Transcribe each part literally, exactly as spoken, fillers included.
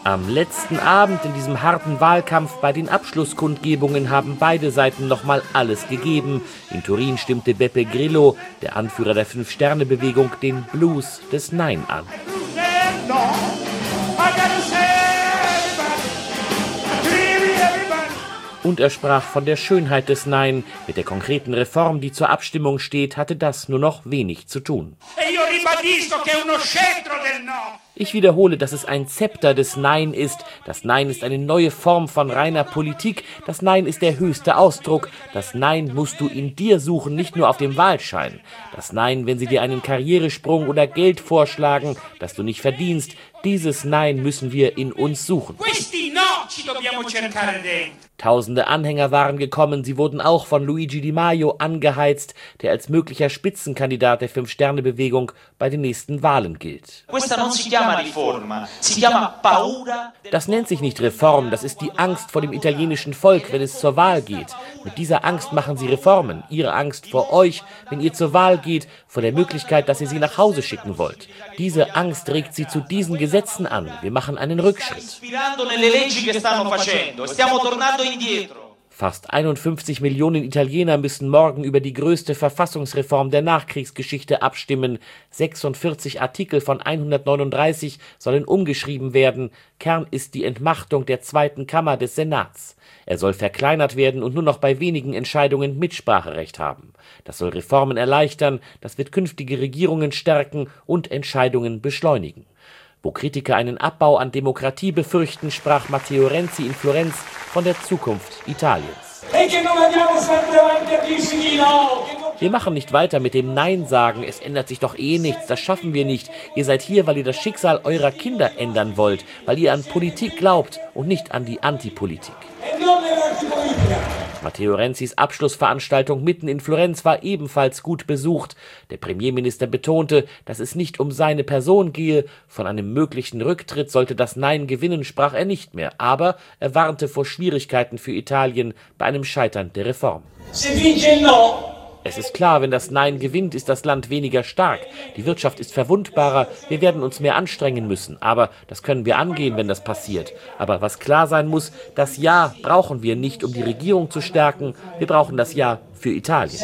Am letzten Abend in diesem harten Wahlkampf bei den Abschlusskundgebungen haben beide Seiten nochmal alles gegeben. In Turin stimmte Beppe Grillo, der Anführer der Fünf-Sterne-Bewegung, den Blues des Nein an. Und er sprach von der Schönheit des Nein. Mit der konkreten Reform, die zur Abstimmung steht, hatte das nur noch wenig zu tun. Ich wiederhole, dass es ein Zepter des Nein ist. Das Nein ist eine neue Form von reiner Politik. Das Nein ist der höchste Ausdruck. Das Nein musst du in dir suchen, nicht nur auf dem Wahlschein. Das Nein, wenn sie dir einen Karrieresprung oder Geld vorschlagen, das du nicht verdienst. Dieses Nein müssen wir in uns suchen. Tausende Anhänger waren gekommen, sie wurden auch von Luigi Di Maio angeheizt, der als möglicher Spitzenkandidat der Fünf-Sterne-Bewegung bei den nächsten Wahlen gilt. Das nennt sich nicht Reform, das ist die Angst vor dem italienischen Volk, wenn es zur Wahl geht. Mit dieser Angst machen sie Reformen, ihre Angst vor euch, wenn ihr zur Wahl geht, vor der Möglichkeit, dass ihr sie nach Hause schicken wollt. Diese Angst regt sie zu diesen Gesetzen an. Wir machen einen Rückschritt. Fast einundfünfzig Millionen Italiener müssen morgen über die größte Verfassungsreform der Nachkriegsgeschichte abstimmen. sechsundvierzig Artikel von hundertneununddreißig sollen umgeschrieben werden. Kern ist die Entmachtung der zweiten Kammer des Senats. Er soll verkleinert werden und nur noch bei wenigen Entscheidungen Mitspracherecht haben. Das soll Reformen erleichtern, das wird künftige Regierungen stärken und Entscheidungen beschleunigen. Wo Kritiker einen Abbau an Demokratie befürchten, sprach Matteo Renzi in Florenz von der Zukunft Italiens. Wir machen nicht weiter mit dem Nein sagen, es ändert sich doch eh nichts, das schaffen wir nicht. Ihr seid hier, weil ihr das Schicksal eurer Kinder ändern wollt, weil ihr an Politik glaubt und nicht an die Antipolitik. Matteo Renzis Abschlussveranstaltung mitten in Florenz war ebenfalls gut besucht. Der Premierminister betonte, dass es nicht um seine Person gehe. Von einem möglichen Rücktritt sollte das Nein gewinnen, sprach er nicht mehr. Aber er warnte vor Schwierigkeiten für Italien bei einem Scheitern der Reform. Es ist klar, wenn das Nein gewinnt, ist das Land weniger stark. Die Wirtschaft ist verwundbarer, wir werden uns mehr anstrengen müssen. Aber das können wir angehen, wenn das passiert. Aber was klar sein muss, das Ja brauchen wir nicht, um die Regierung zu stärken. Wir brauchen das Ja für Italien.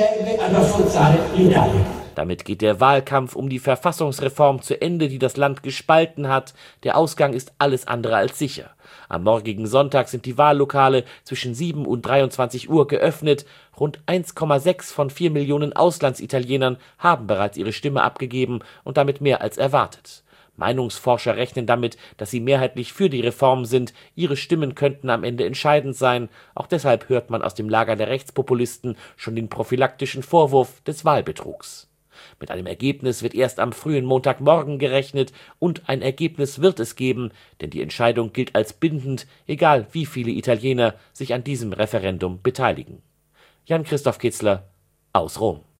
Damit geht der Wahlkampf um die Verfassungsreform zu Ende, die das Land gespalten hat. Der Ausgang ist alles andere als sicher. Am morgigen Sonntag sind die Wahllokale zwischen sieben und dreiundzwanzig Uhr geöffnet. Rund eins Komma sechs von vier Millionen Auslandsitalienern haben bereits ihre Stimme abgegeben und damit mehr als erwartet. Meinungsforscher rechnen damit, dass sie mehrheitlich für die Reform sind. Ihre Stimmen könnten am Ende entscheidend sein. Auch deshalb hört man aus dem Lager der Rechtspopulisten schon den prophylaktischen Vorwurf des Wahlbetrugs. Mit einem Ergebnis wird erst am frühen Montagmorgen gerechnet und ein Ergebnis wird es geben, denn die Entscheidung gilt als bindend, egal wie viele Italiener sich an diesem Referendum beteiligen. Jan Christoph Kitzler aus Rom.